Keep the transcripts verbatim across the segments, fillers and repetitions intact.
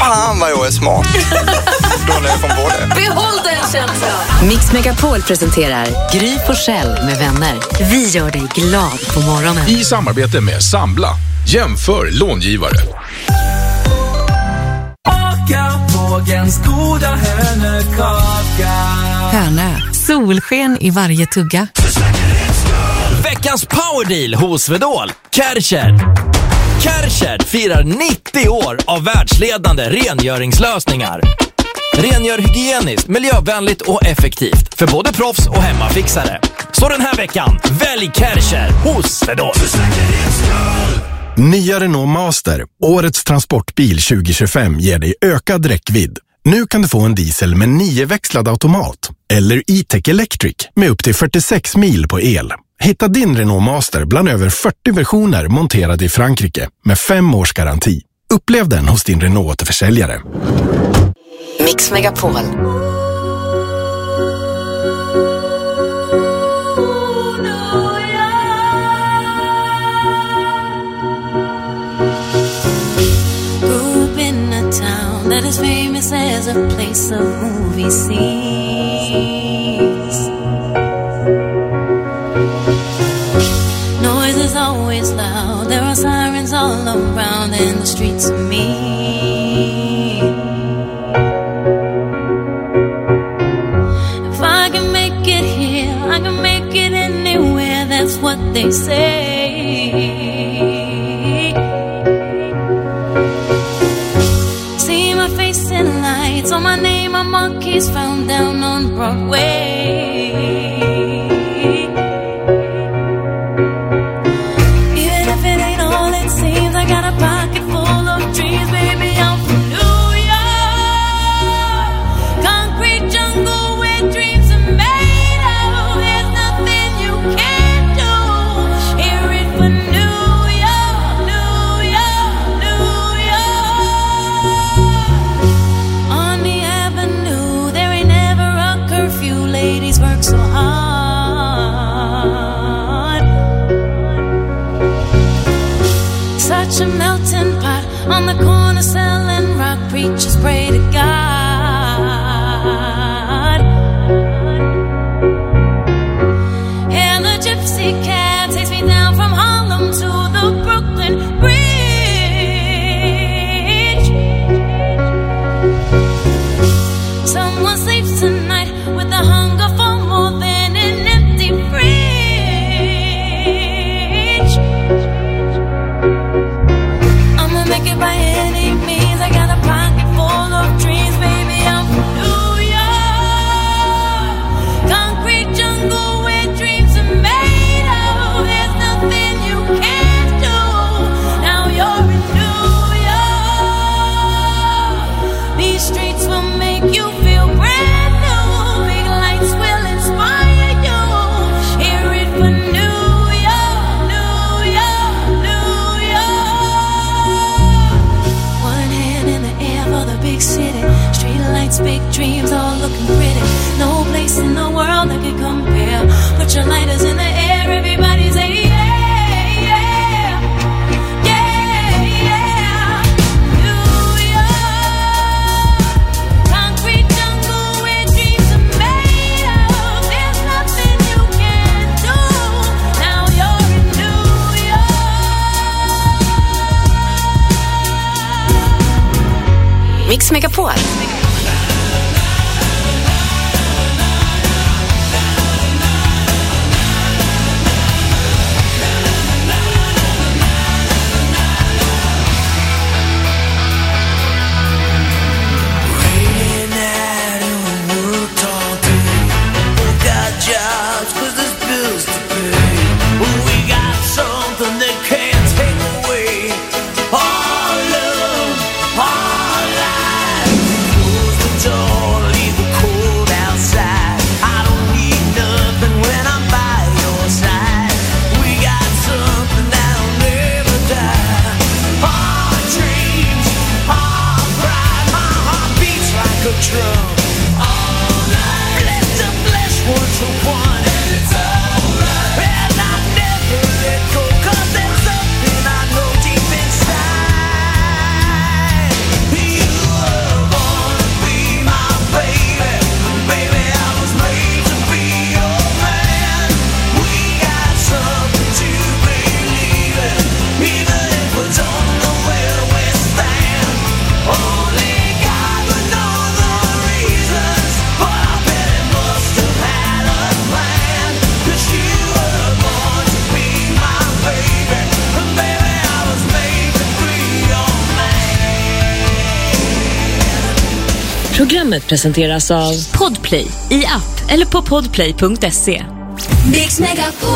Fan vad jag är smart. Då när jag kom på det. Behåll den känslan. Mix Megapol presenterar Gry Forssell med vänner. Vi gör dig glad på morgonen. I samarbete med Sambla. Jämför långivare. Vågens goda hönökaka. Hönö. Solsken i varje tugga. Veckans powerdeal hos Vedol. Kärcher. Kärcher firar nittio år av världsledande rengöringslösningar. Rengör hygieniskt, miljövänligt och effektivt för både proffs och hemmafixare. Så den här veckan, välj Kärcher hos Vedol. Nya Renault Master, årets transportbil tjugo tjugofem, ger dig ökad räckvidd. Nu kan du få en diesel med nioväxlad automat eller E-Tech Electric med upp till fyrtiosex mil på el. Hitta din Renault Master bland över fyrtio versioner monterade i Frankrike med fem års garanti. Upplev den hos din Renault-försäljare. Mix Megapol. That is famous as a place of movie scenes. Noise is always loud. There are sirens all around and the streets are mean. If I can make it here, I can make it anywhere. That's what they say. So my name on monkeys found down on Broadway. Even if it ain't all it seems, I got a pocket full of dreams, baby. I'm from New York, concrete jungle where dreams are made of. There's nothing you can't do. Hear it for New York, New York, New York. On the avenue, there ain't never a curfew. Ladies work so hard. Such a melting pot on the corner selling rock. Preachers pray to God. And the gypsy cab takes me down from Harlem to the Brooklyn Bridge. Someone sleeps tonight with a hunger for more than an empty fridge. I'ma make it by any means. I got a pocket full of dreams, baby. I'm from New York, concrete jungle where dreams are made of. There's nothing you can't do. Now you're in New York. These streets will make you feel brand new. Big lights will inspire you. Hear it for New York, New York, New York. One hand in the air for the big city. Street lights, big dreams, all looking pretty. No place in the world that could compare. Put your lighters in the air, everybody say yeah, yeah, yeah, yeah. New York, concrete jungle where dreams are made of. There's nothing you can't do. Now you're in New York. Mix Megapol. All love, all life. Programmet presenteras av Podplay i app eller på podplay punkt se. Mix Megapol.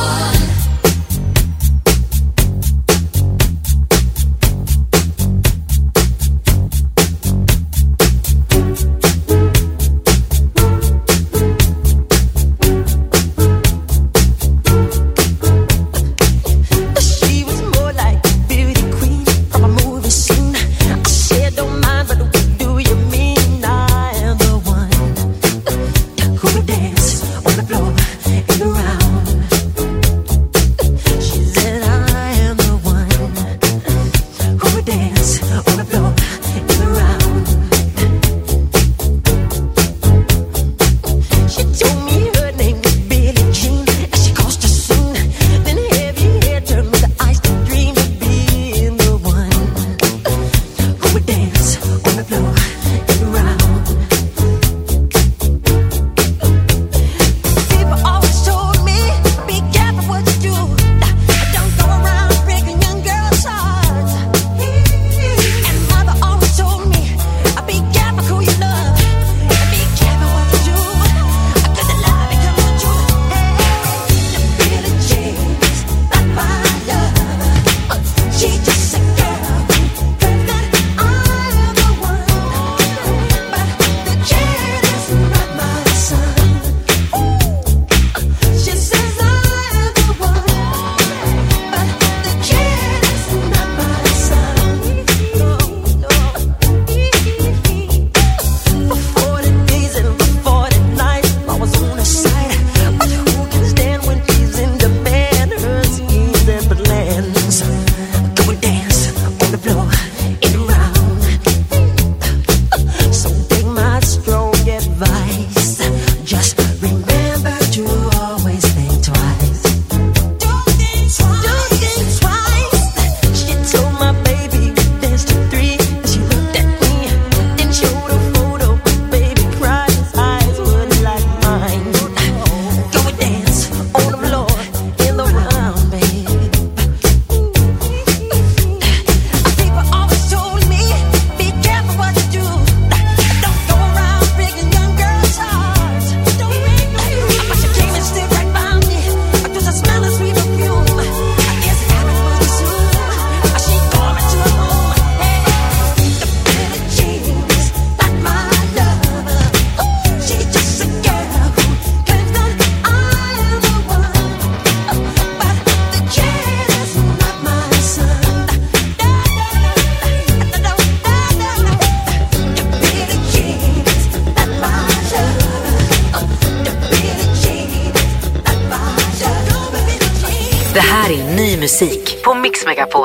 Det här är ny musik på Mix Megapol.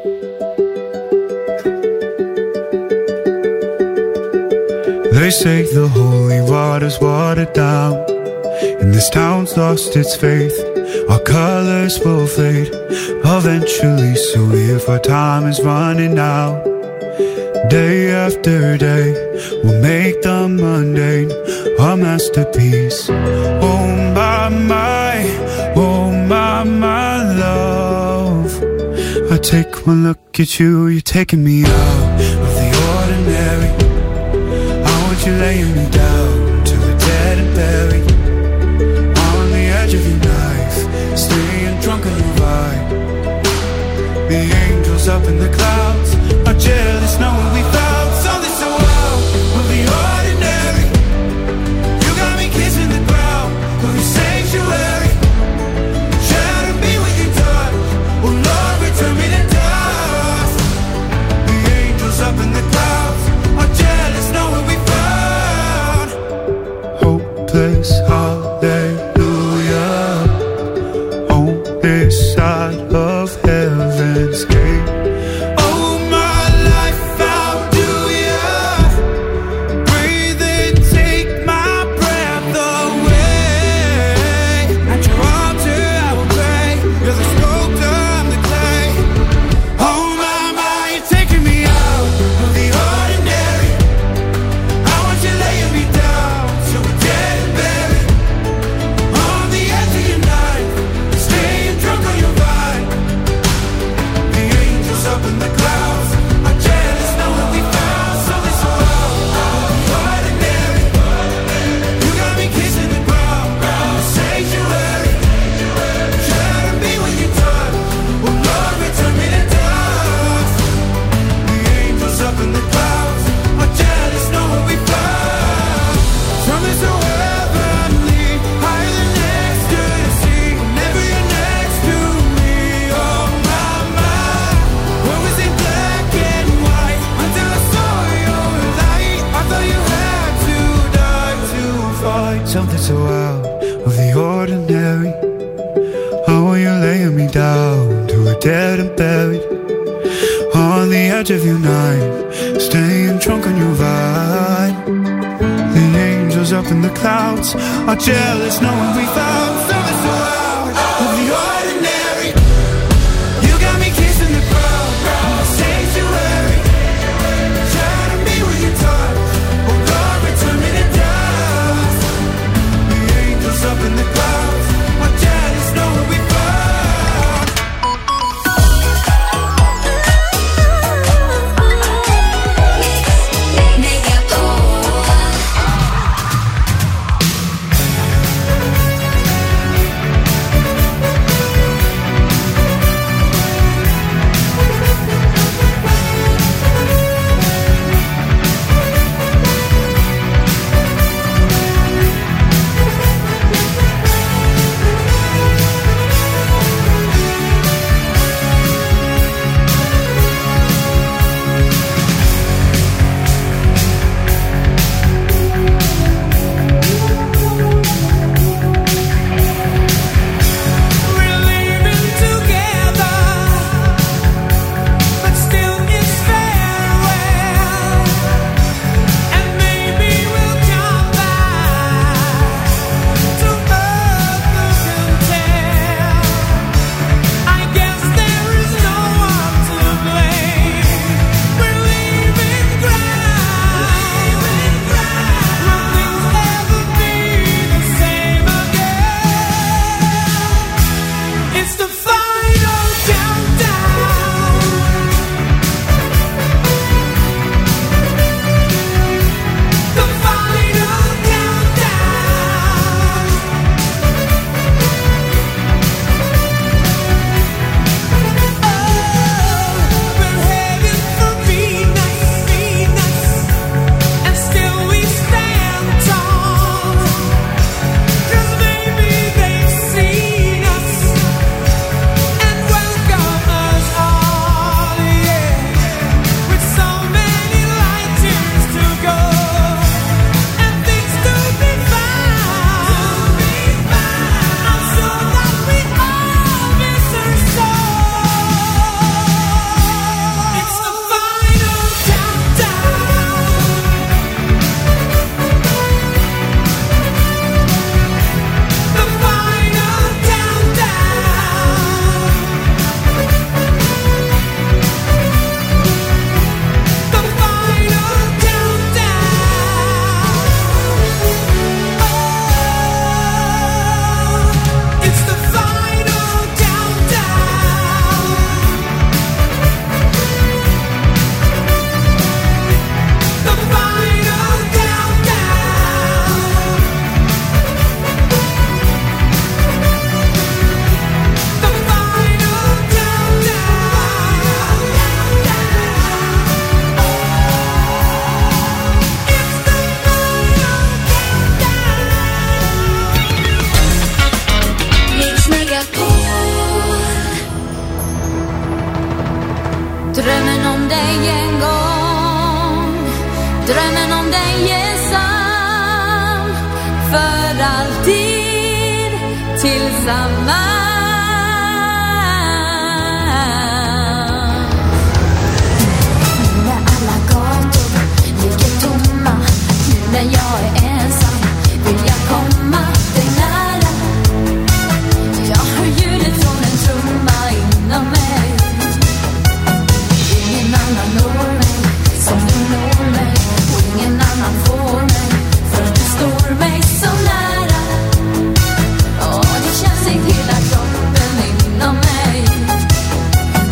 They say the holy water's watered down, and this town's lost its faith. Our colors will fade eventually, so if our time is running out, day after day we'll make the mundane our masterpiece. Oh my, my, oh my, my love, I take one look at you, you're taking me out of the ordinary. You're laying me down to a dead and buried on the edge of your knife, staying drunk on your vibe. The angels up in the clouds are jealous knowing we found something so wild of the ordinary. You got me kissing the ground of your sanctuary. Shatter me with your touch, oh Lord, return me to dust. The angels up in the clouds are jealous knowing we found something so out of the ordinary. How are you laying me down to a dead and buried on the edge of your night, staying drunk on your vine. The angels up in the clouds are jealous knowing we found something so out of the ordinary. You got me kissing the ground, the sanctuary. Try to me with your touch, oh Lord, return me to dust. The angels up in the clouds are jealous knowing we found. Drömmen om dig en gång, drömmen om dig är sann, för alltid tillsammans. När alla gator ligger tomma, nu när jag är ensam, vill jag komma dig nära. Jag hör ljudet från en trumma inom mig. Ingen annan når mig som du når mig, och ingen annan får mig, för du står mig så nära. Åh, det känns i hela kroppen inom mig.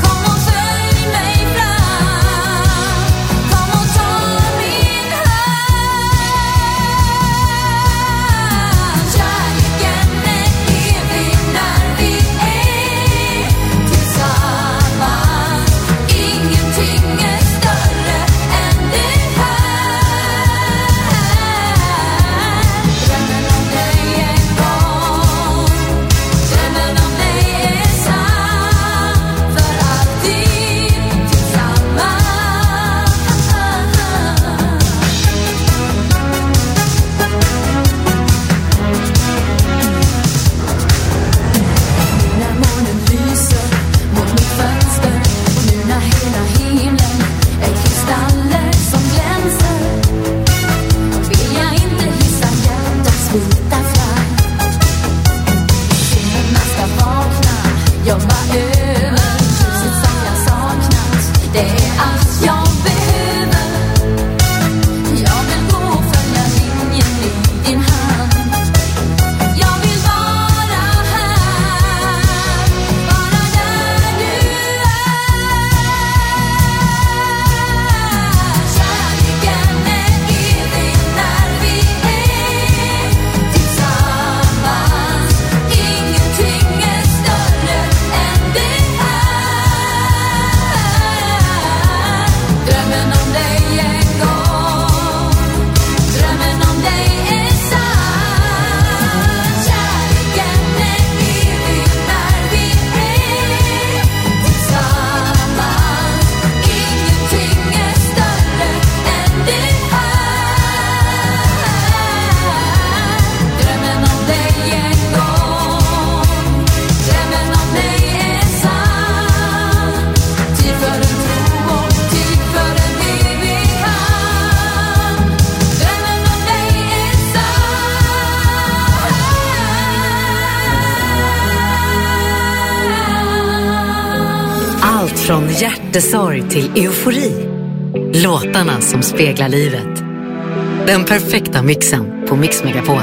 Från hjärtesorg till eufori. Låtarna som speglar livet. Den perfekta mixen på Mix Megapol.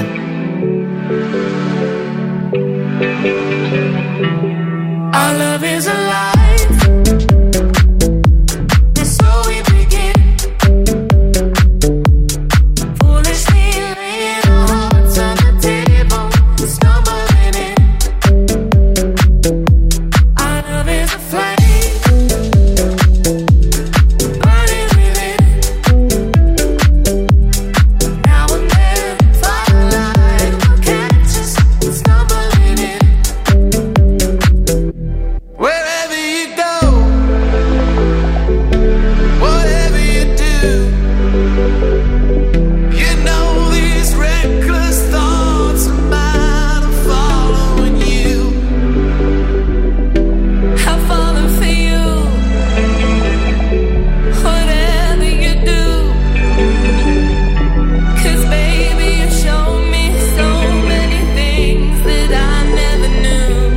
Our love is alive. And so we begin. Foolishly laying our hearts on the table, stumbling in. Our love is a flame, burning within. Now and then, firelight will catch us, stumbling in. Wherever you go, whatever you do, you know these reckless thoughts of mine are following you. I'm falling for you, whatever you do. 'Cause baby, you show me so many things that I never knew.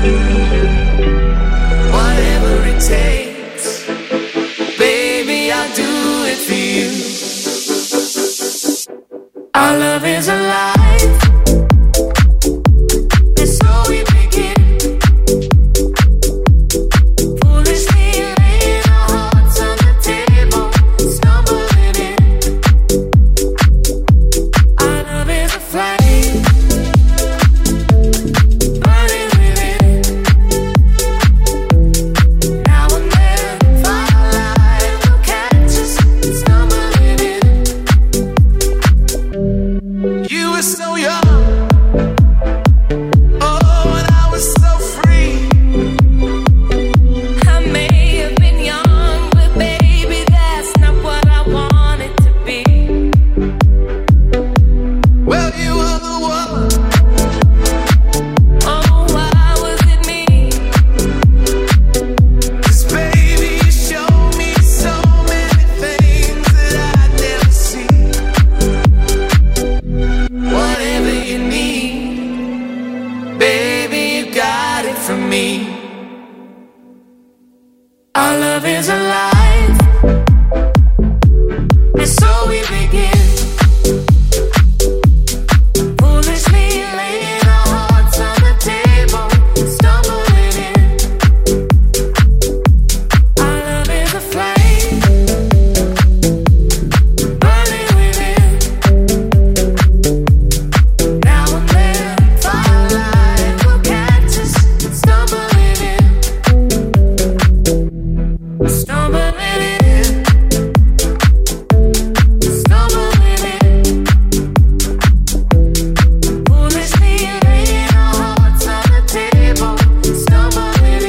Whatever it takes, baby, I'll do it for you. Our love is alive, and so we begin. Foolishly laying our hearts on the table, stumbling in. Our love is a flame, burning within. Now and then, firelight will catch us, stumbling in. You were so young, oh, and I was so free. I may have been young, but baby, that's not what I wanted to be. Well, you were the one. Oh, why was it me? 'Cause baby, you showed me so many things that I'd never seen. Whatever you need, baby, you got it from me. Our love is alive, and so we begin. Foolishly laying our hearts on the table, stumbling in. Our love is a flame, burning within. Now and then, firelight will catch us, stumbling in. Stumbling in. Stumbling in. Foolishly laying our hearts on the table, stumbling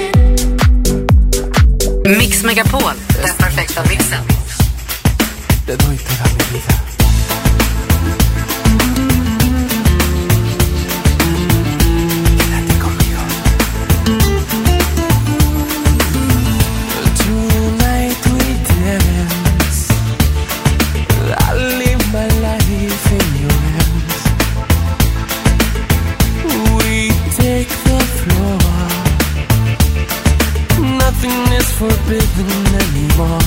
in. Mix Megapol, den perfekta mixen. Te doy toda mi vida. Quédate conmigo. Tonight we dance. I live my life in your hands. We take the floor. Nothing is forbidden anymore.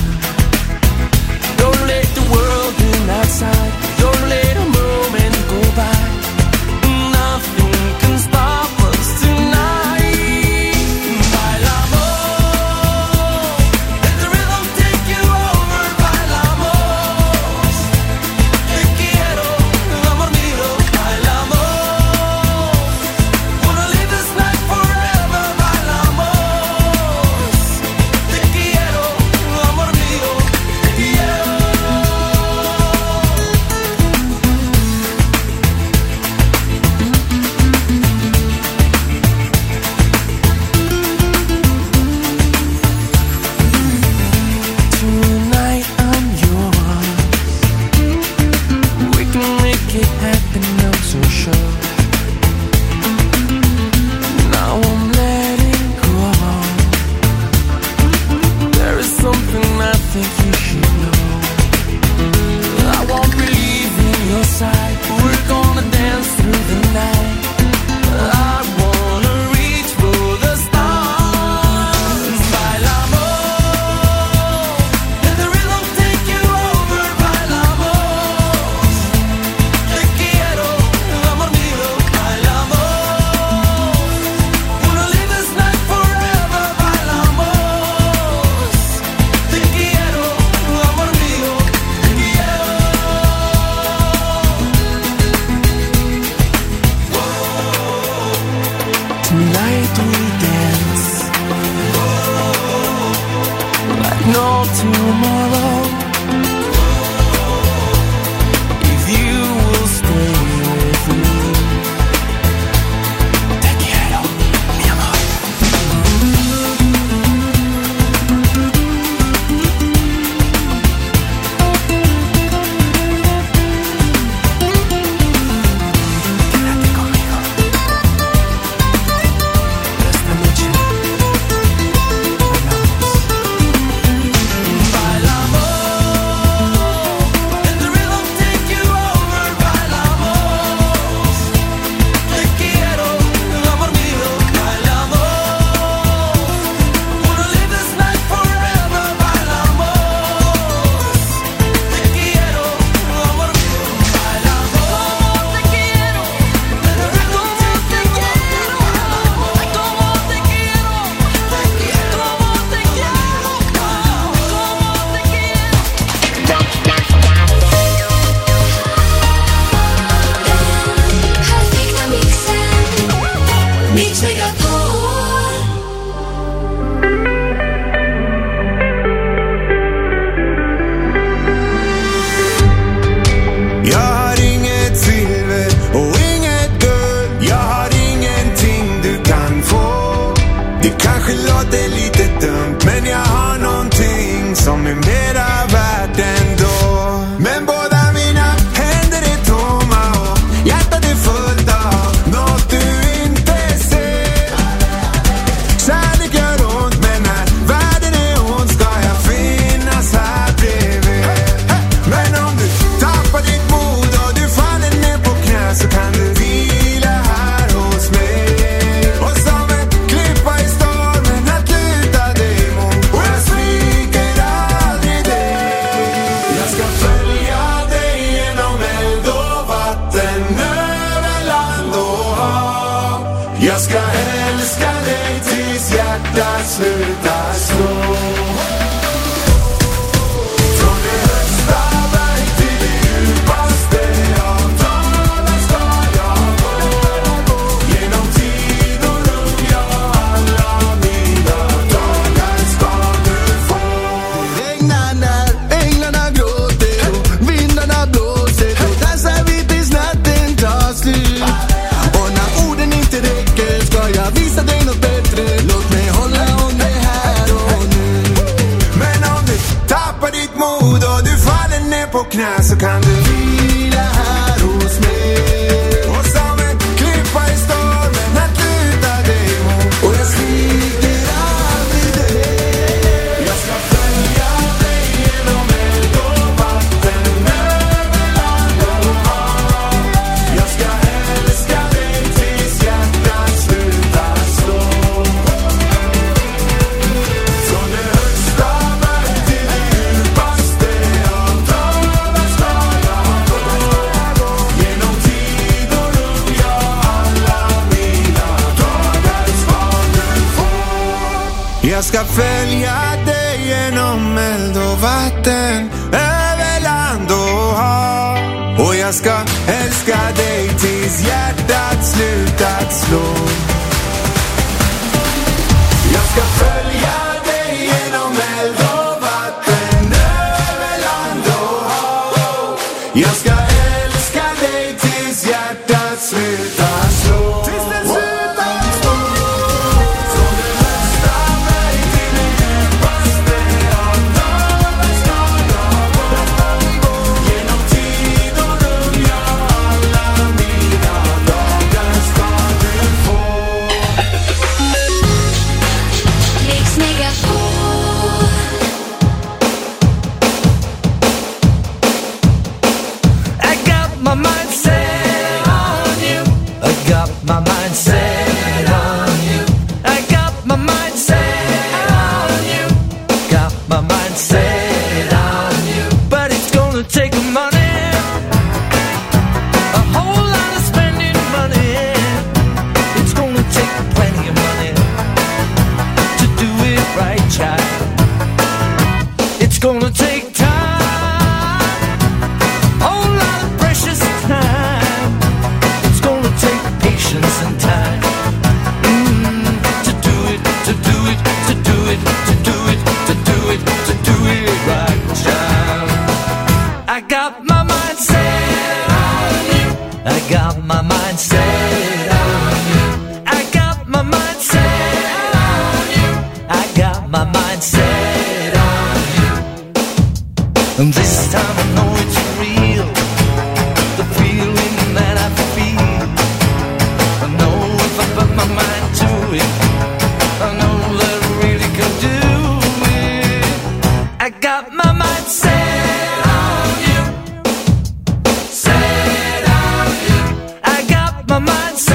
Jag har inget silver och inget guld. Jag har ingenting du kan få. Det kanske låter lite dumt, men jag har någonting som är mera värt ändå. Men båda mina händer är tomma och hjärtat är fullt av något du inte ser. Kärlek gör ont, men när världen är ond ska jag finnas här bredvid. Men om du tappar ditt mod och du faller ner på knä, så kan du vila här hos mig. Och som en klippa i stormen att luta dig mot, och jag sviker aldrig dig. Jag ska följa dig genom eld och vatten, över land och hav. Jag ska älska dig tills hjärtat slutar slå. Från det högsta berg till det djupaste av dalar ska jag gå. Genom tid och rum, ja, alla mina dagar ska du få. Det regnar när änglarna gråter och vindarna blåser. Då dansar vi tills natten tar slut. Och när orden inte räcker ska jag visa dig något bättre. Låt mig hålla om det här och nu. Men om du tappar ditt mod och du faller ner på knä, så kan du vila här hos mig. Och som en klippa i stormen att luta dig mot, och jag sviker aldrig dig. Jag ska följa dig genom eld och vatten, över land och hav. Jag ska älska dig tills hjärtat slutar slå. Från det högsta berg till det djupaste av dalar ska jag gå. Genom tid och rum, ja, alla mina dagar ska du få. Jag ska följa dig genom eld och vatten, över land och hav. Och jag ska älska dig tills hjärtat slutat slå. Jag ska följa dig genom eld och vatten, över land och hav. Jag ska älska dig tills hjärtat slutar slå. Tills det slutar slå. Från det högsta berg till det djupaste av dalar ska jag gå. Genom tid och rum, ja, alla mina dagar ska du få. Mix Megapol. I got my mind set on you. I got my mind set on you. I got my mind set on you. Got my mind set on you. But it's gonna take money, a whole lot of spending money. It's gonna take plenty of money to do it right, child. It's gonna take time, whole lot of precious time. It's gonna take patience and time, mm, to do it, to do it, to do it, to do it, to do it, to do it right, child. I got my mind set on you. I got my mind set on you. I got my mind set on you. I got my mind set on you. And this time I know it's real, the feeling that I feel. I know if I put my mind to it, I know that I really can do it. I got my mind set on you, set on you. I got my mind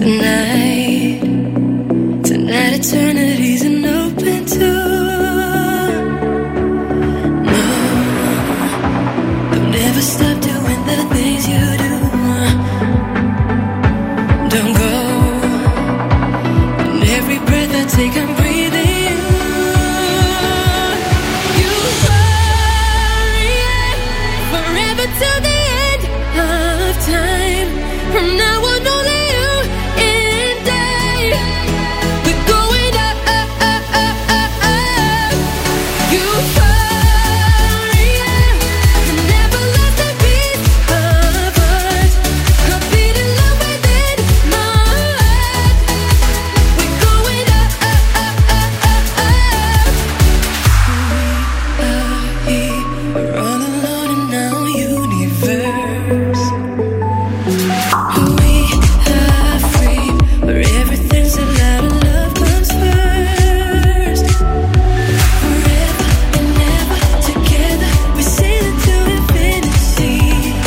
Tonight, tonight eternity's an open door. No, I've never stopped doing the things you do. Don't go. And every breath I take, I'm breathing. You hurry forever till the end of time. From now on, only you and I. We're going up, up, up, up, up, up. You hurry and never lost a beat of us. A beat in love within my heart. We're going up, up, up, up, up, up. We are here, we're all alone in our universe. We are free, where everything's allowed and love comes first. Forever and ever together, we sail into infinity.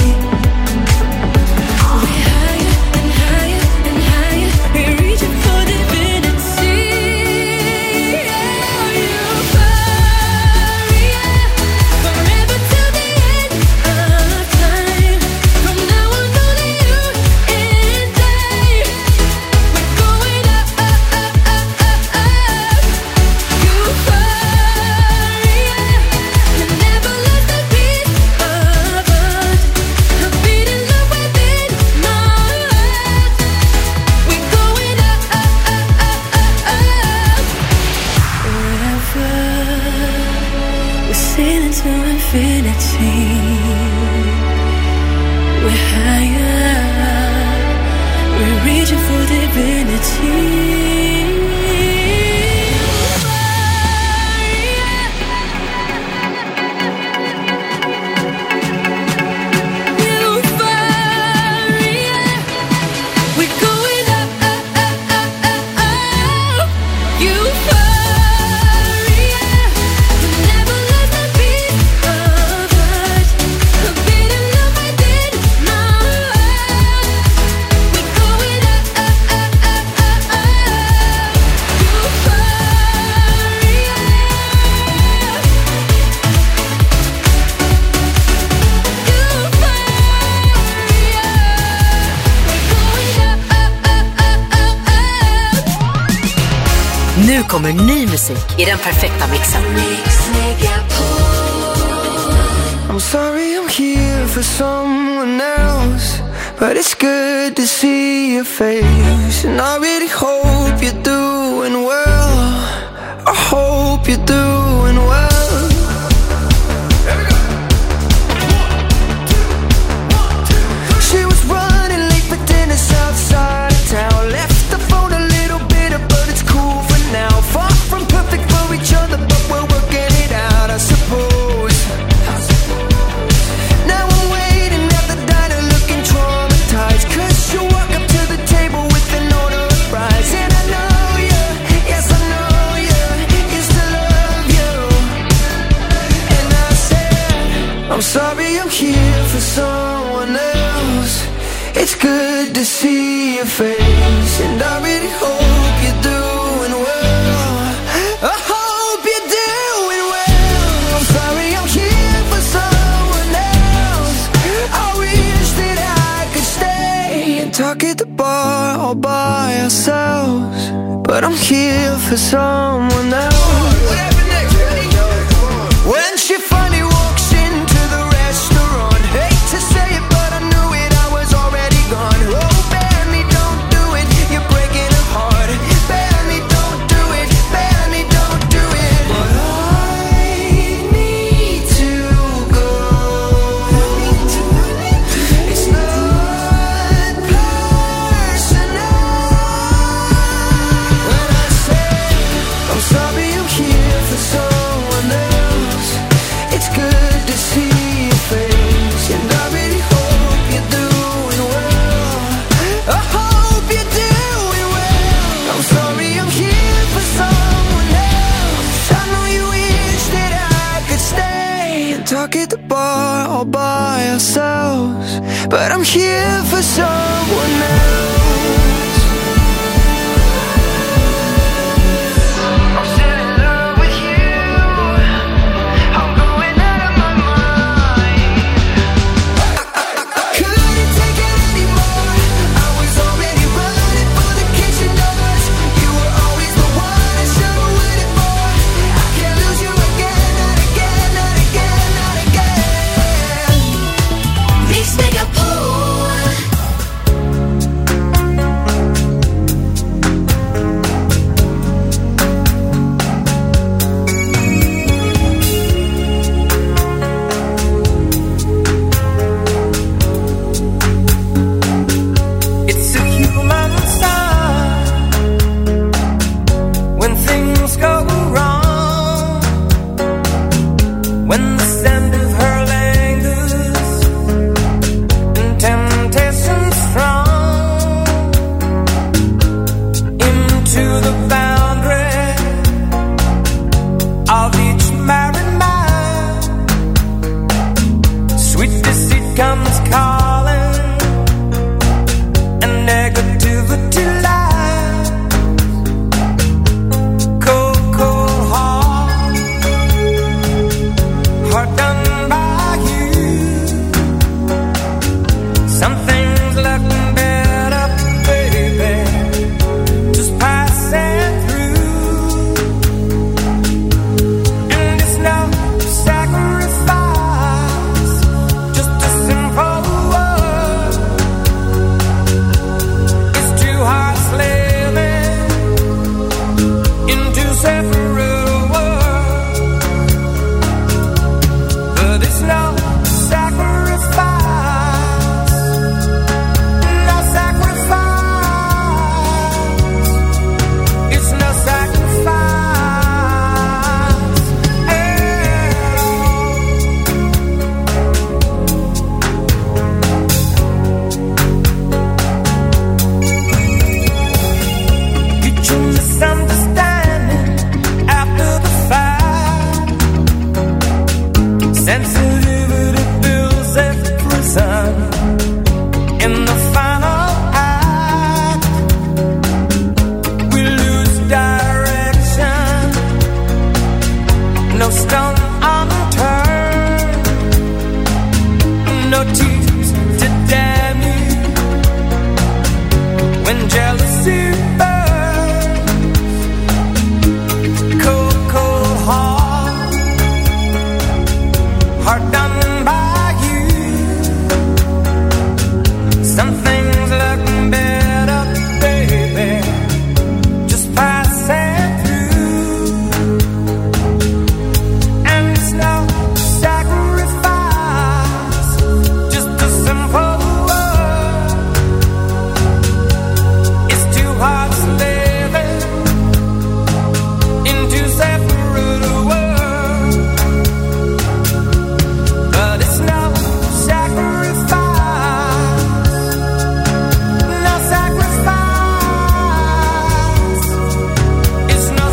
We're higher and higher and higher, we're reaching for divinity. Yeah, you hurry forever till the end of time. From now on, only you and I. We're going up, up, up, up, up, up. You hurry and never lost a beat of us. A beat in love within my heart. We're going up, up, up, up, up, up. Forever, we're sailing to infinity. We're higher, we're reaching for divinity. Euphoria, we're going up, up, up, up, up, up. Euphoria, we never lost a beat of us. A beat in love within my heart. We're going up, up, up, up, up, up. Euphoria. Nu kommer ny musik i den perfekta mixen. I'm sorry I'm here for someone else, but it's good to see your face. And I really hope you're doing well. I hope you're doing well. She was running late for dinner outside of town. Left the phone a little bitter, but it's cool for now. Far from perfect for each other, but we're working it out, I suppose. Now I'm waiting at the diner looking traumatized, 'cause you walk up to the table with an order of fries. And I know you, yes I know you, used to love you. And I said, I'm sorry I'm here for someone else. It's good to see your face, and I really hope you're doing well. I hope you're doing well. I'm sorry I'm here for someone else. I wish that I could stay and talk at the bar all by ourselves, but I'm here for someone else. When she finally walks into the restaurant, hate to say it, but I knew it, I was already gone. Oh, Benny, don't do it, you're breaking her heart. Benny, don't do it, Benny, don't do it. But I need to go. It's not personal. When I say I'm sorry I'm here for someone else, it's good to see your face, and I really hope you're doing well. I hope you're doing well. I'm sorry I'm here for someone else. I know you wish that I could stay and talk at the bar all by ourselves, but I'm here for someone else. jealousy burns. Cold, cold heart, heart done by you. Some things look better, baby, just passing through. And it's no sacrifice, just a simple word. It's two hearts living in two separate worlds, but it's no sacrifice, no sacrifice. It's no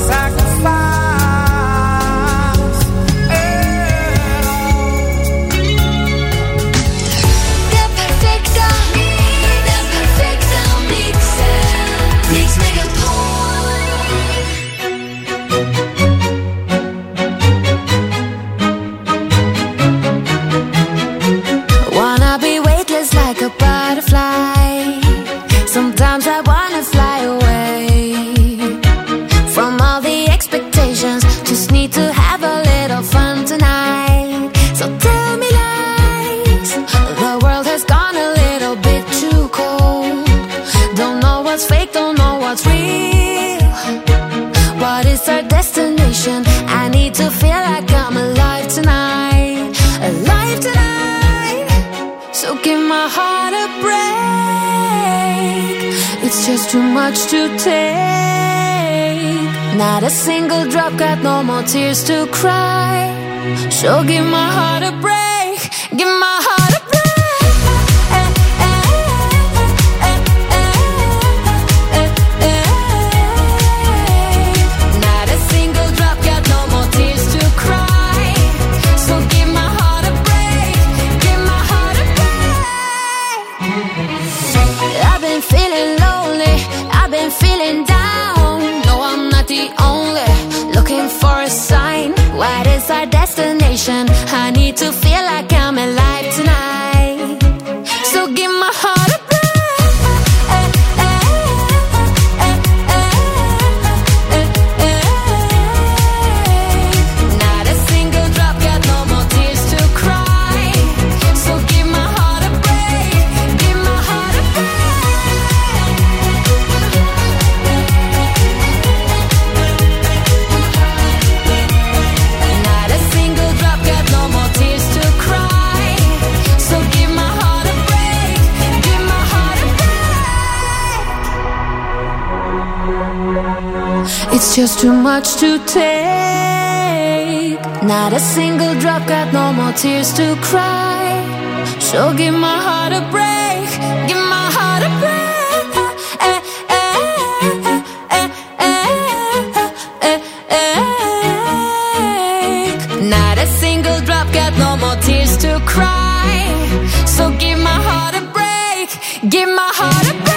sacrifice at all. Den perfekta, den perfekta mixen. Mix Megapol. Wanna be weightless like a butterfly. Sometimes I wanna fly away from all the expectations. Just need to have a little fun tonight. So tell me lies. The world has gone a little bit too cold. Don't know what's fake, don't know what's real. What is our destination? I need to feel like I'm alive tonight. Alive tonight. So give my heart a break. It's just too much to take. Not a single drop, got no more tears to cry. So give my heart a break. Give my heart a break. Not a single drop, got no more tears to cry. So give my heart a break. Give my heart a break. I've been feeling lonely, I've been feeling down. No, I'm not the only, looking for a sign. What is our destination? I need to feel like I'm alive tonight. So give my heart a break. Not a single drop, got no more tears to cry. So give my heart a break. Give my heart a break. Not a single drop, got no more tears to cry. So give my heart a break. Give my heart a break. It's just too much to take. Not a single drop, got no more tears to cry. So give my heart a break. Give my heart a break. Not a single drop, got no more tears to cry. So give my heart a break. Give my heart a break.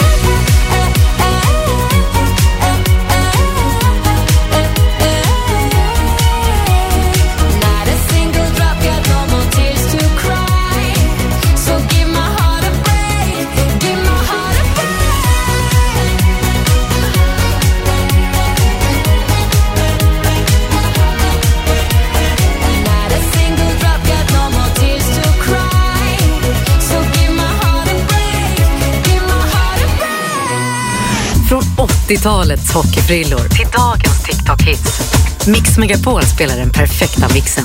Not a single drop, got no more tears to cry. So give my heart a break. Give my heart a break. Not a single drop, got no more tears to cry. So give my heart a break. Give my heart a break. Från åttiotalets hockeyfrillor till dagens TikTok-hits. Mix Megapol spelar den perfekta mixen.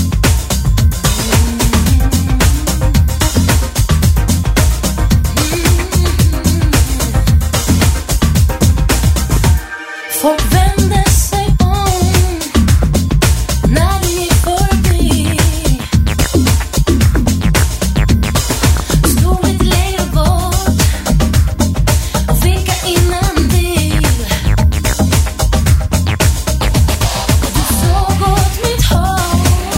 Folk vänder sig om när du gick förbi. Stod lite längre bort och finka in en bil. Du såg åt mitt håll.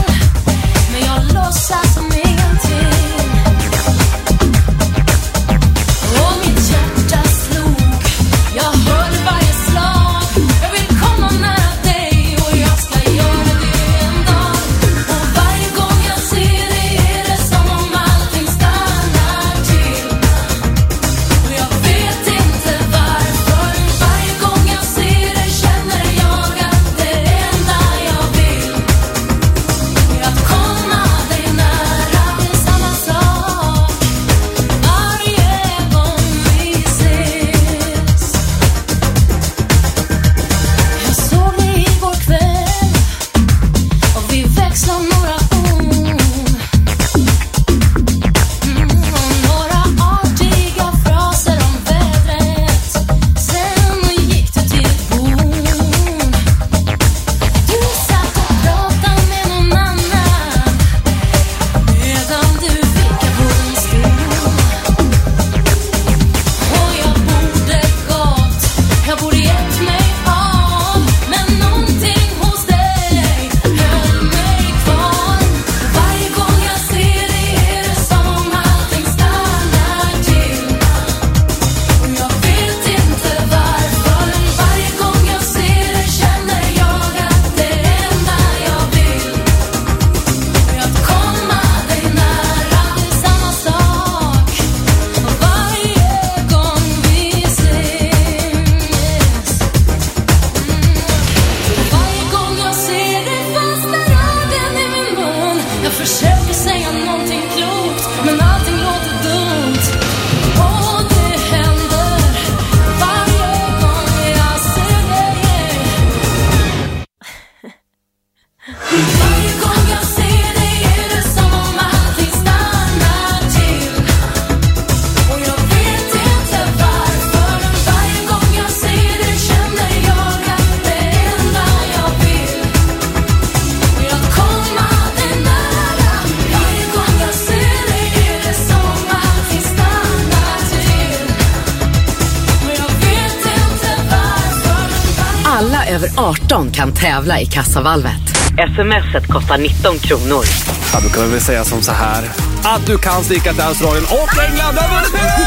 över arton kan tävla i kassavalvet. Smset kostar nitton kronor. Ja, då kan vi väl säga som så här att du kan sticka till Australien och England över.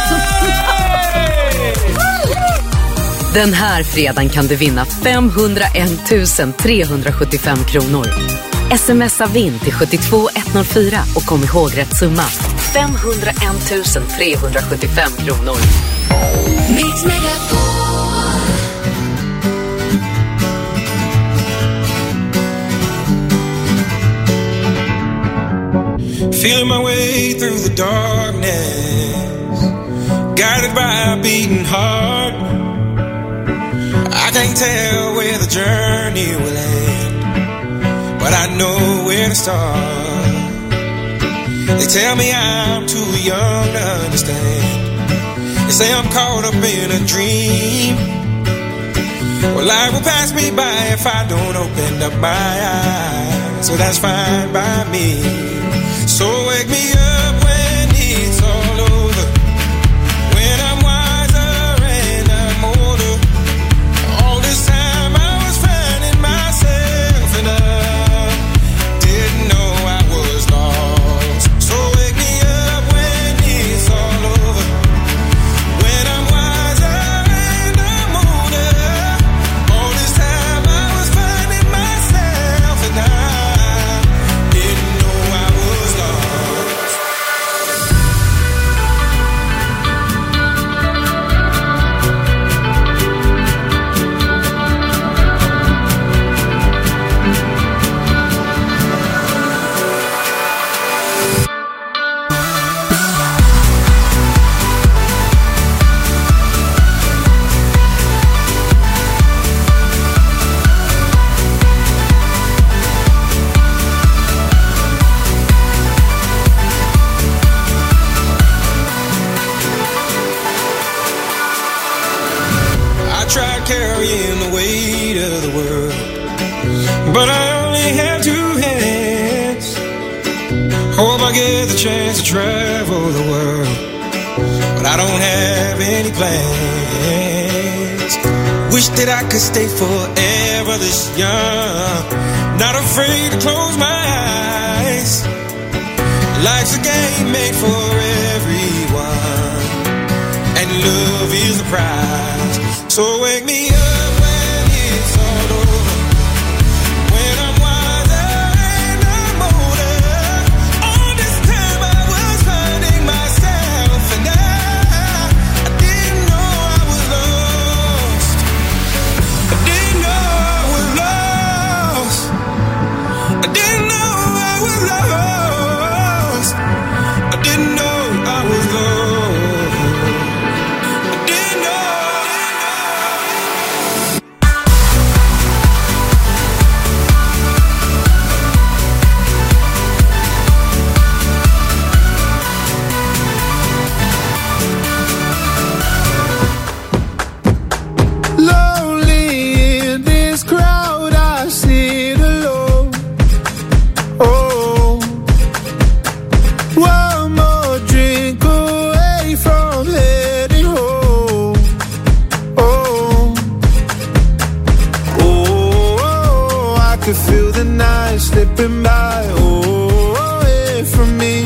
Den här fredagen kan du vinna femhundraett tusen trehundrasjuttiofem kronor. Smsa vinn till sju två ett noll fyra och kom ihåg rätt summa. femhundraett tusen trehundrasjuttiofem kronor. Mix Megapol. Feeling my way through the darkness, guided by a beating heart. I can't tell where the journey will end, but I know where to start. They tell me I'm too young to understand. They say I'm caught up in a dream. Well, life will pass me by if I don't open up my eyes, so that's fine by me. So wake me up when it's all over, when I'm wiser and I'm older. All this time I was finding myself and I didn't know I was lost. So wake me up when it's all over, when I'm wiser and I'm older. All this time I was finding myself and I didn't know I was lost. I tried carrying the weight of the world, but I only have two hands. Hope I get the chance to travel the world, but I don't have any plans. Wish that I could stay forever this young, not afraid to close my eyes. Life's a game made for everyone, and love is the prize. So wake me up when it's all over, when I'm wiser and I'm older. All this time I was finding myself and I, I didn't know I was lost. I didn't know I was lost. I didn't know I was lost. I didn't know I was lost. I didn't know. Lonely in this crowd, I sit alone. Oh, one more drink away from heading home. Oh, oh, I could feel the night slipping by. Oh, away from me.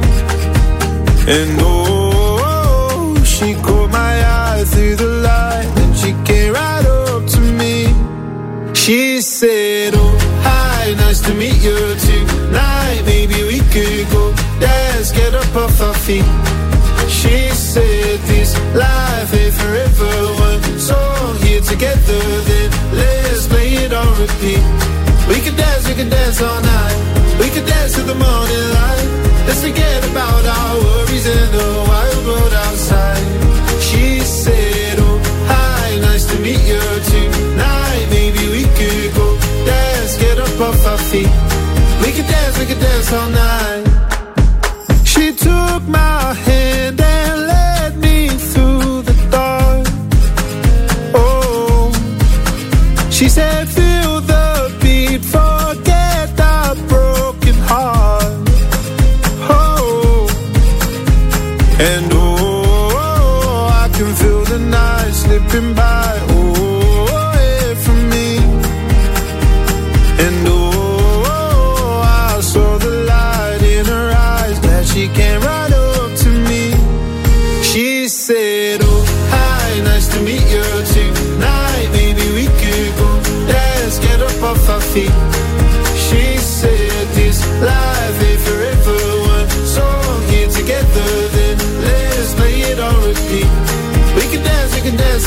And oh, she caught my eye through the light, and she came right up to me. She said, oh, hi, nice to meet you tonight. Maybe we could go dance, get up off our feet. She said, this life ain't forever. One song here together, then let's play it on repeat. We could dance, we could dance all night. We could dance to the morning light. Let's forget about our worries in the wild world outside. She said, oh, hi, nice to meet you tonight. Maybe we could go dance, get up off our feet. We could dance, we could dance all night. She took my hand and led me through the dark. Oh, she said, feel the beat, forget the broken heart. Oh, and oh, I can feel the night slipping by. Oh, away from me.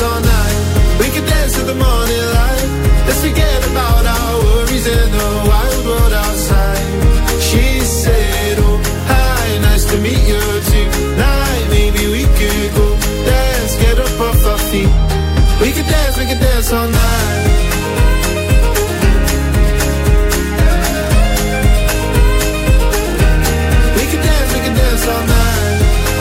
all night. We could dance to the morning light. Let's forget about our worries in the wild world outside. She said, oh, hi, nice to meet you tonight. Maybe we could go dance, get up off our feet. We could dance, we could dance all night. We could dance, we could dance all night.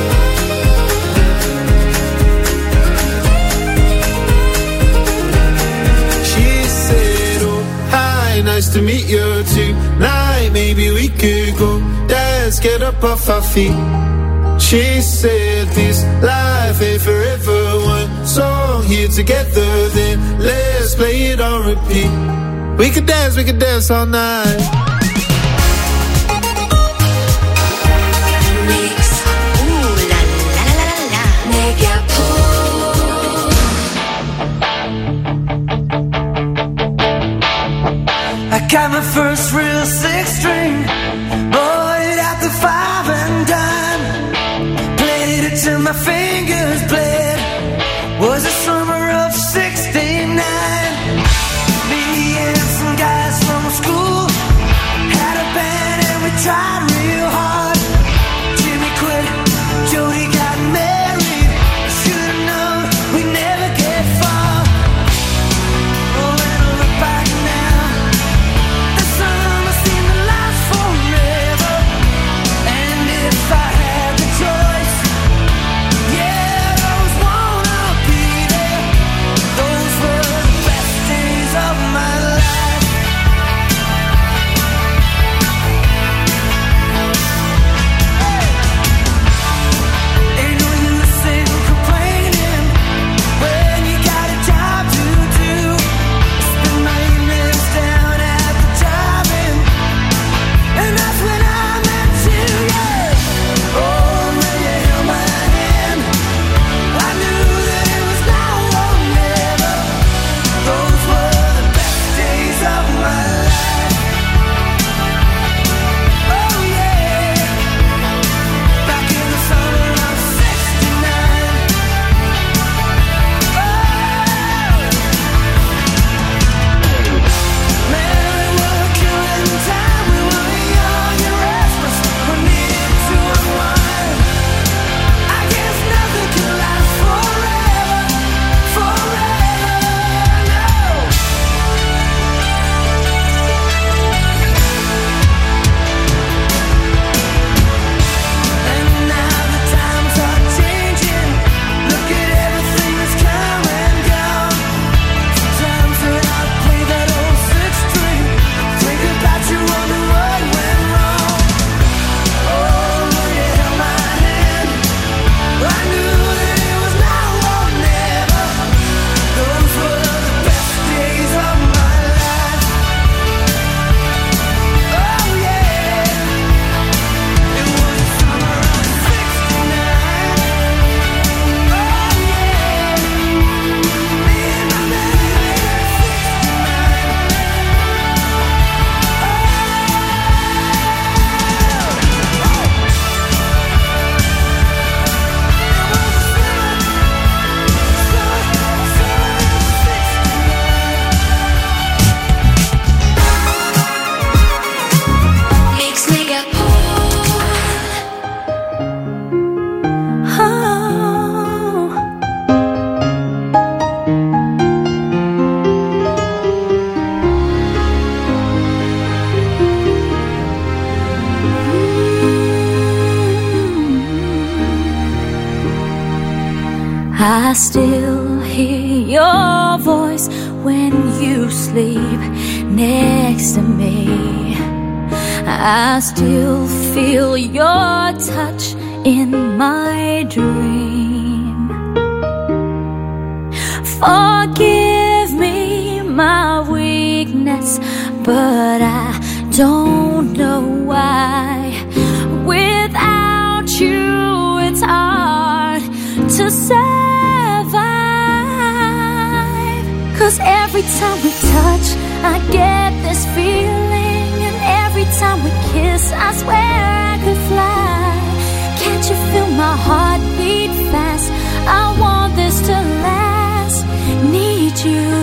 She said, oh, hi, nice to meet you tonight. Maybe we could go dance, get up off our feet. She said this life ain't forever. One song here together, then let's play it on repeat. We could dance, we could dance all night. Mix. Ooh la la la la la. Megapol. I got my first real six string, bought it at the five and dime. Played it till my fingers bled. Was the summer of sixty-nine. Me and some guys from school had a band and we tried real hard. Jimmy quit, Jody got married. Should've known we never get far. Oh, when I look back now, the summer seemed to last forever. And if I had the choice, yeah, those wanna be there. Those were the best days of my life. Ain't no use in complaining when you got a job to do. Spend my evenings down at the drive-in, and that's when I met you, yeah. Oh, when you held my hand, I knew that it was now or never. Those were the best days of my life. Oh, yeah. Back in the summer of sixty-nine. Oh, man, we were killing time. We were young and restless. We needed to unwind. I guess nothing can last forever, forever, no. And now the times are changing. Look at everything that's come and gone. Sometimes when I play that old six string, think about you, wonder what went wrong. Oh, when you held my hand, I knew that it was now or never. Those were the best days of my life. Oh, yeah. It was the summer of sixty-nine. Oh, yeah. Me and my baby, Mix Megapol. Oh. I still hear your voice when you sleep next to me. I still feel your touch in my dream. Forgive me my weakness, but I don't know why. Without you, it's hard to survive. 'Cause every time we touch, I get this feeling, and every time we kiss, I swear I could fly. Can't you feel my heart beat fast? I want this to last.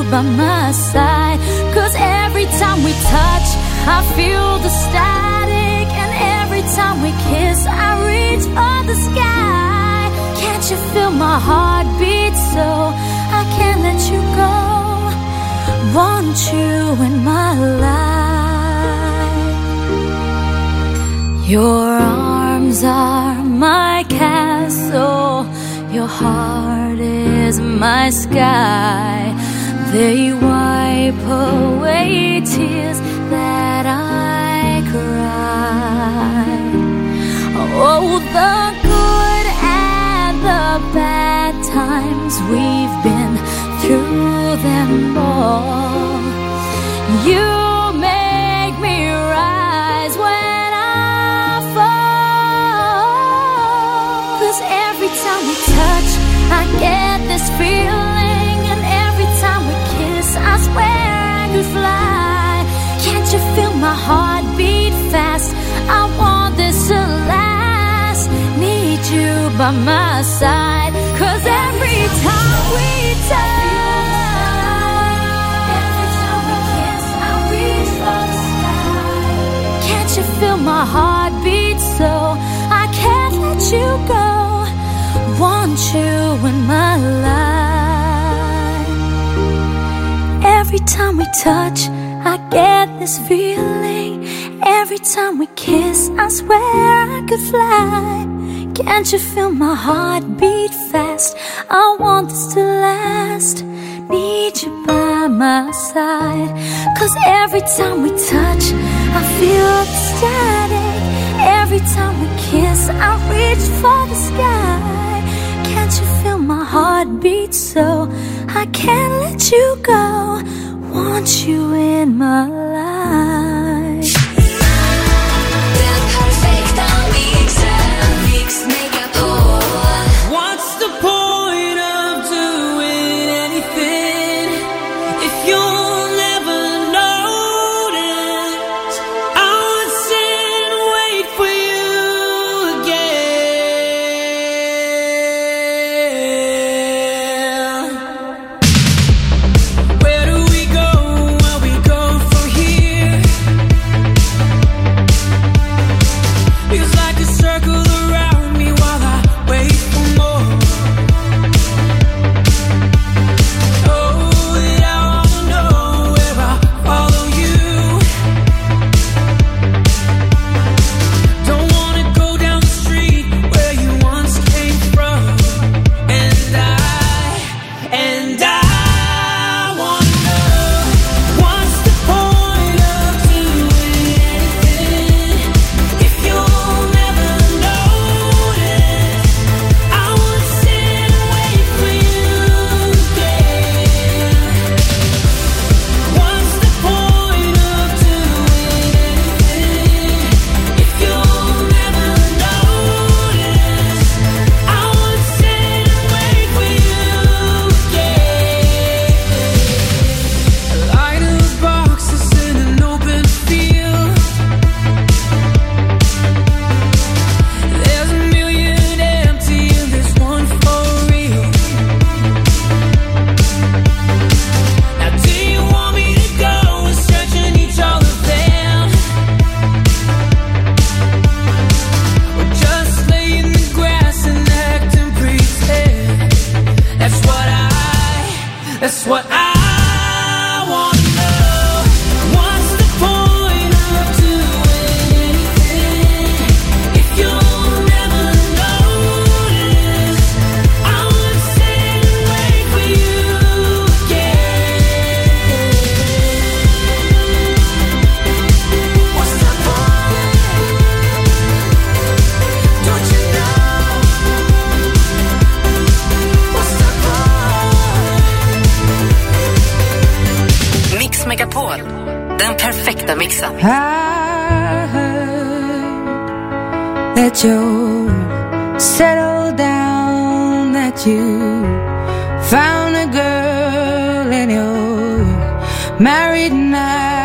by my side. Cause every time we touch, I feel the static. And every time we kiss, I reach for the sky. Can't you feel my heartbeat? So I can't let you go. Want you in my life. Your arms are my castle. Your heart is my sky. They wipe away tears that I cry. Oh, the good and the bad times, we've been through them all. You make me rise when I fall. Cause every time we touch, I get this feeling. And every time we kiss, I swear I could fly. Can't you feel my heart beat fast? I want this to last. Need you by my side. Cause every time we touch, every time we kiss, I reach for the sky. Can't you feel my heart beat? So I can't let you go. Want you in my life. Every time we touch, I get this feeling. Every time we kiss, I swear I could fly. Can't you feel my heart beat fast? I want this to last. Need you by my side. Cause every time we touch, I feel the static. Every time we kiss, I reach for the sky. Can't you feel my heart beat? So I can't let you go. Want you in my life. Den perfekta mixen, Mix Megapol. What's the point of doing anything if you'll never notice? I would sit and wait for you again. Where do we go? Where we go from here? Feels like a circle around me while I wait for more. Oh, that I wanna know where I follow you. Don't wanna go down the street where you once came from. And I, and I wanna know, what's the point of doing anything if you'll never notice? I would sit and wait for you again. What's the point of doing anything if you'll never notice? I would sit and wait for you again. Light of boxes in an open field. There's a million empty and there's one for real. Now do you want me to go and search in each all of them? Or just lay in the grass and act and pretend? That's what I, that's what I wanna know. What's the point of doing anything if you'll never notice? I would sit and wait for you again. What's the point? Don't you know? What's the point? Mix Megapol, den perfekta mixen. I heard that you settled down, that you found a girl and you're married now.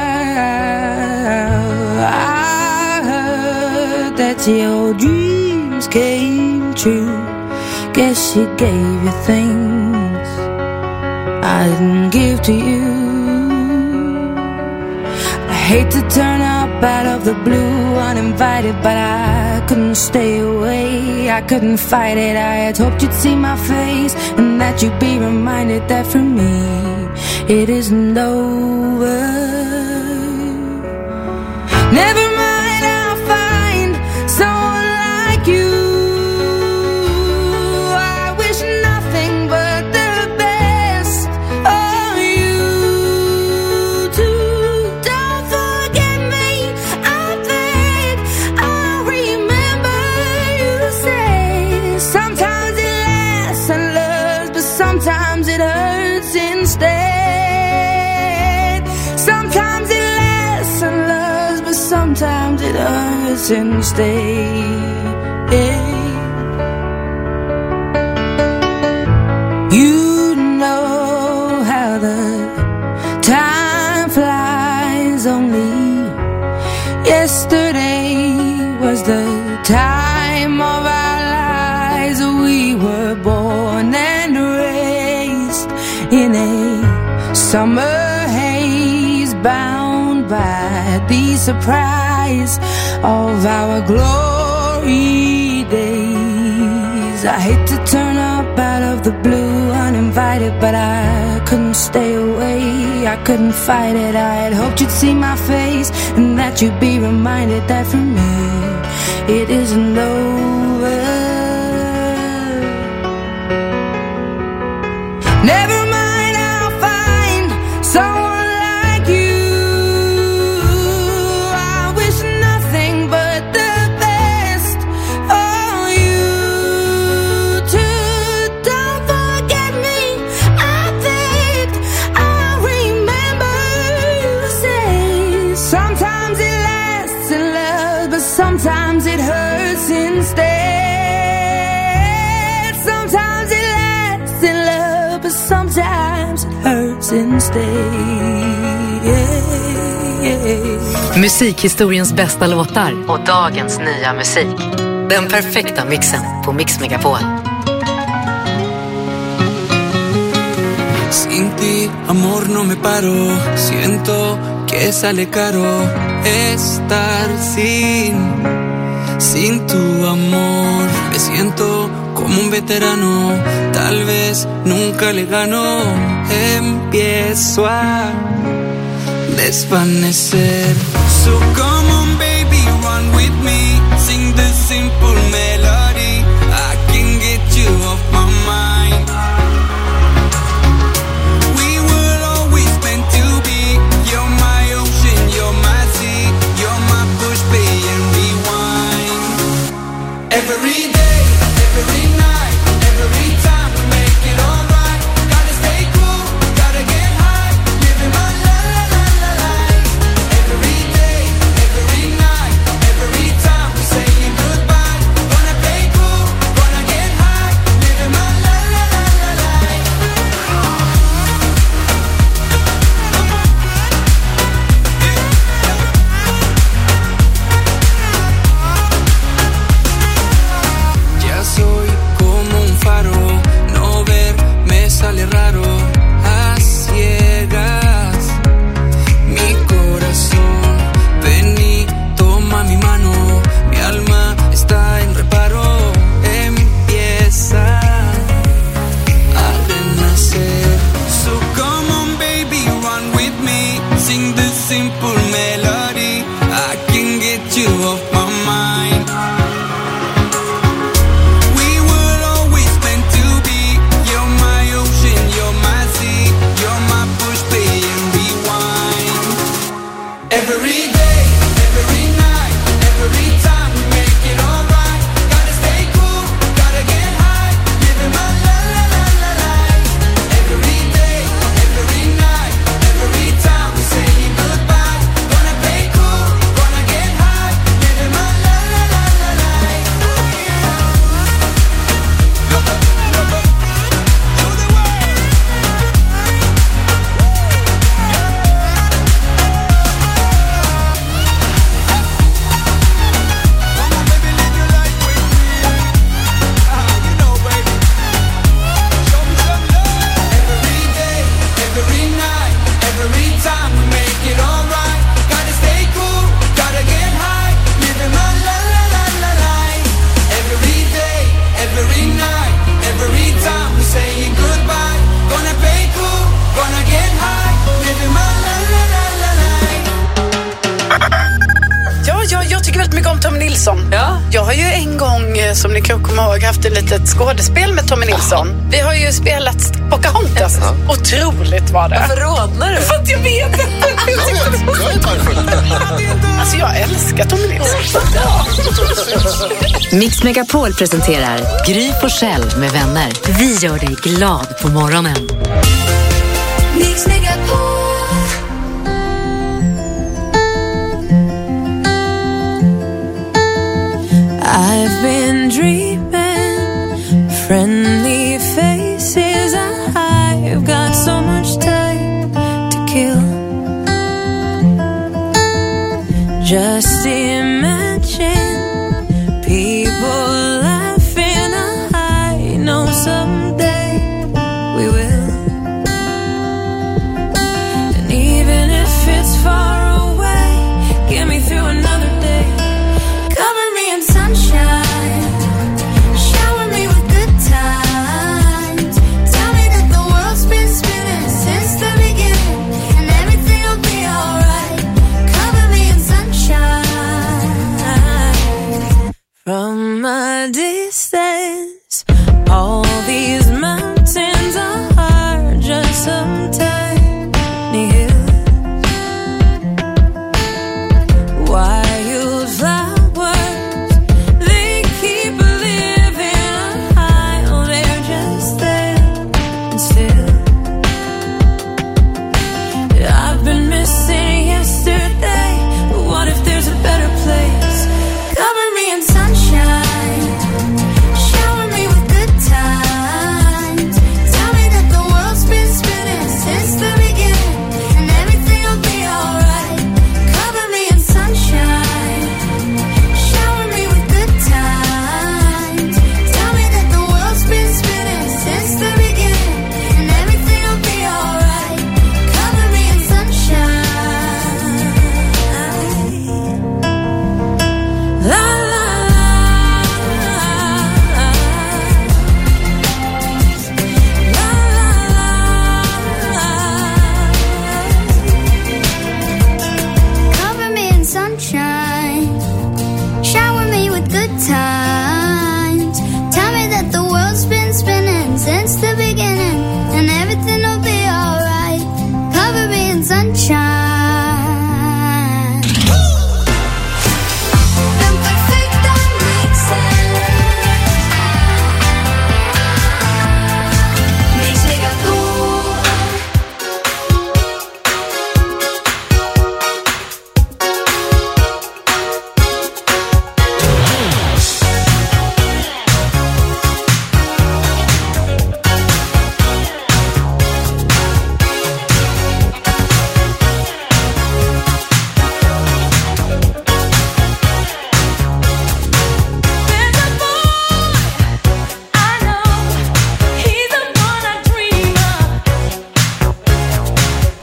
I heard that your dreams came true. Guess she gave you things I didn't give to you. I hate to turn up out of the blue uninvited, but I couldn't stay away, I couldn't fight it. I had hoped you'd see my face and that you'd be reminded that for me it isn't over. Never mind, I'll find someone like you. I wish nothing but the best of you too. Don't forget me, I think I'll remember you say sometimes it lasts and loves, but sometimes it hurts instead. Sometimes it lasts and loves, but sometimes it hurts instead. You know how the time flies. Only yesterday was the time of our lives. We were born and raised in a summer haze, bound by the surprise of our glory days. I hate to turn up out of the blue uninvited, but I couldn't stay away, I couldn't fight it. I had hoped you'd see my face and that you'd be reminded that for me it isn't over. Never mind, I'll find someone like you. I wish nothing but the best for you too. Don't forget me, I think I'll remember you say sometimes it lasts in love, but sometimes it hurts instead. Sometimes it lasts in love, but sometimes it hurts instead. Yeah, yeah. Musikhistoriens bästa låtar och dagens nya musik. Den perfekta mixen på Mix Megapol. Sin ti, amor, no me paro. Siento que sale caro estar sin, sin tu amor. Me siento como un veterano, tal vez nunca le gano. Empiezo a desvanecer. So come on baby, run with me. Sing the simple melody. I can get you off my mind. We were always meant to be. You're my ocean, you're my sea. You're my push, play and rewind. Every day, every night, every time we make it alright. Gotta stay cool, gotta get high. Living my la la la la life. Every day, every night, every time we saying goodbye. Gonna play cool, gonna get high. Living my la la la la life. Ya soy como un faro, no ver me sale raro. A ciegas, mi corazón, ven y toma mi mano. Mi alma está en reparo, empieza a renacer. So come on baby, run with me. Sing the simple melody. I can get you off my mind. We were always meant to be. You're my ocean, you're my sea. You're my push, play and rewind. Every day, every night, every time we make it alright. Gotta stay cool, gotta get high. Living my la la la la life. Every day, every night, every time we saying goodbye. Gonna play cool, gonna get high. Living my la la la la life. Nilsson. Ja. Jag har ju en gång, eh, som ni kan komma ihåg, haft ett litet skådespel med Tommy Nilsson. Jaha. Vi har ju spelat Pocahontas. Ja. Otroligt var det. Varför rodnar du? För att jag vet inte. Jag vet, jag är taggfull. Alltså jag älskar Tommy Nilsson. Ja. Mix Megapol presenterar Gry Forssell med vänner. Vi gör dig glad på morgonen.